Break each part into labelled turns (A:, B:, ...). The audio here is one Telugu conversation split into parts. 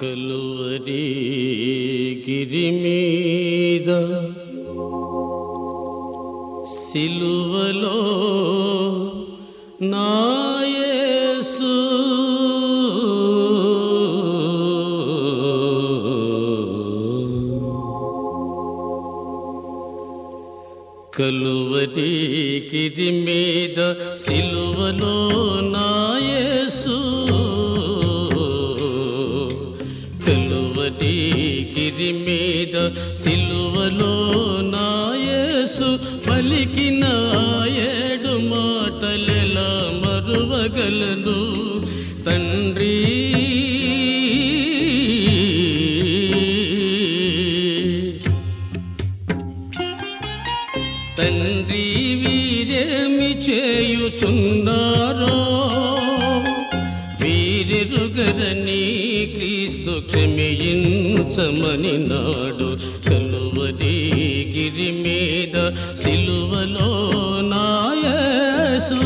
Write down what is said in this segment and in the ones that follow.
A: కలువరి గిరి మీద సిలువలో నా యేసు కలువరి గిరి మీద సిలువలో నా యేసు కలువరి గిరి మీద సిలువలో నా యేసు పలికిన ఏడు మాటలెలా మరువగలను తండ్రి తండ్రి వీరేమి చేయుచున్నారో వీరెరుగరని క్రీస్తు క్షమించమని నాడు కలువరి గిరి మీద సిలువలో నా యేసు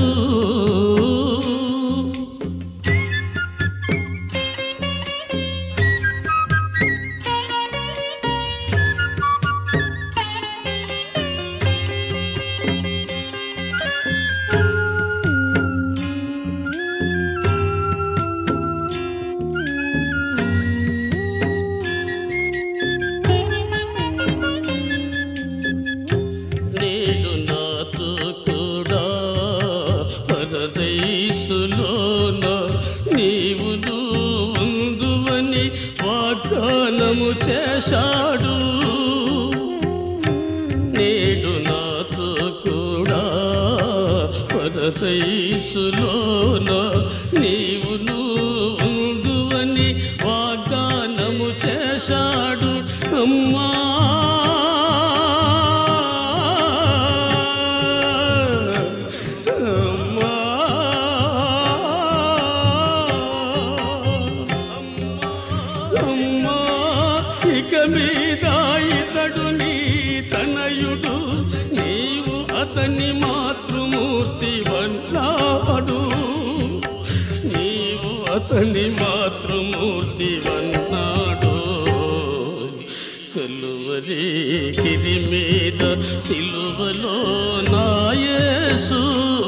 A: నీవును ఉందువని వాగ్దానము చేశాడు నేడు నాతో కూడా పరదైసులోన నీవును ఉందువని వాగ్దానము చేశాడు అమ్మా ఇక మీద ఇతడు నీ తనయుడు నీవు అతని మాతృమూర్తి వన్నాడు నీవు అతని మాతృమూర్తి వన్నాడు కలువరి గిరి మీద సిలువలో నా యేసు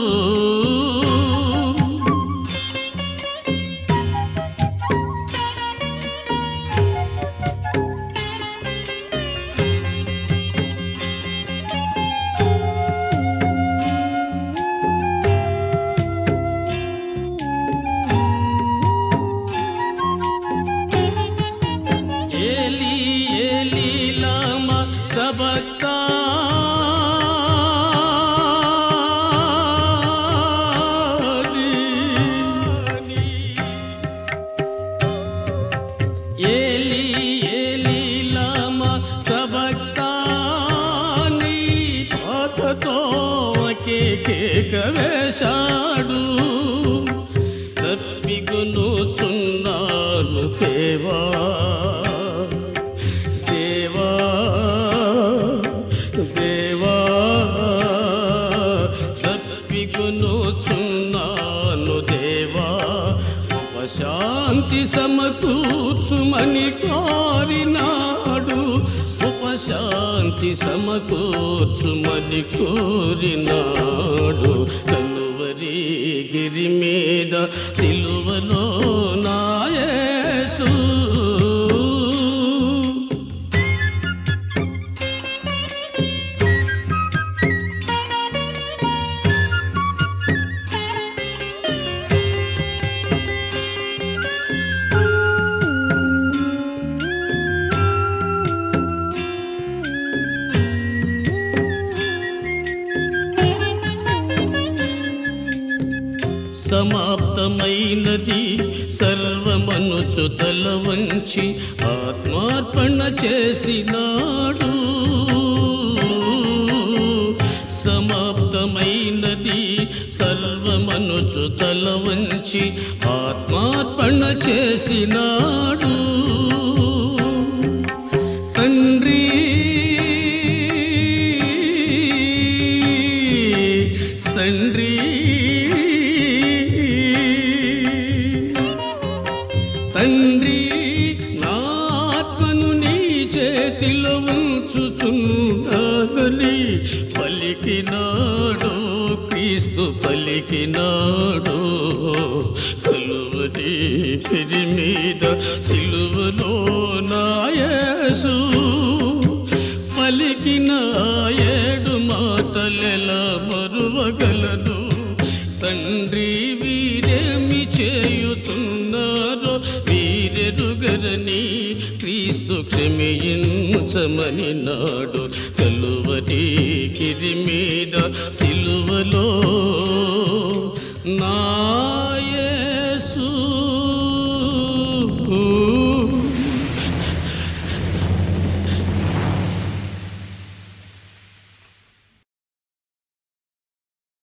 A: వేశాడు తప్పికొనుచున్నాను దేవా దేవా దేవా తప్పికొనుచున్నాను దేవా ఉపశాంతి సమకూర్చుమని కోరినాడు ఉపశాంతి సమకూర్చుమని కోరినాడు కలువరి గిరి మీద సిలువలో నా యేసు సమాప్తమైనది సర్వమనుచు తల వంచి ఆత్మార్పణ చేసినాడు సమాప్తమైనది సర్వమనుచు తల వంచి ఆత్మార్పణ చేసినాడు తండ్రి తండ్రి తండ్రి చేతిలో ఉంచుచున్నానని పలికినాడు క్రీస్తు పలికినాడు. కలువరి గిరి మీద సిలువలో నా యేసు పలికిన 7 మాటలెలా మరువగలను. తండ్రి వీరేమి చేయుతున్నారో వీరెరుగరని క్రీస్తు క్షమించమని నాడు. కలువరి గిరి మీద సిలువలో నా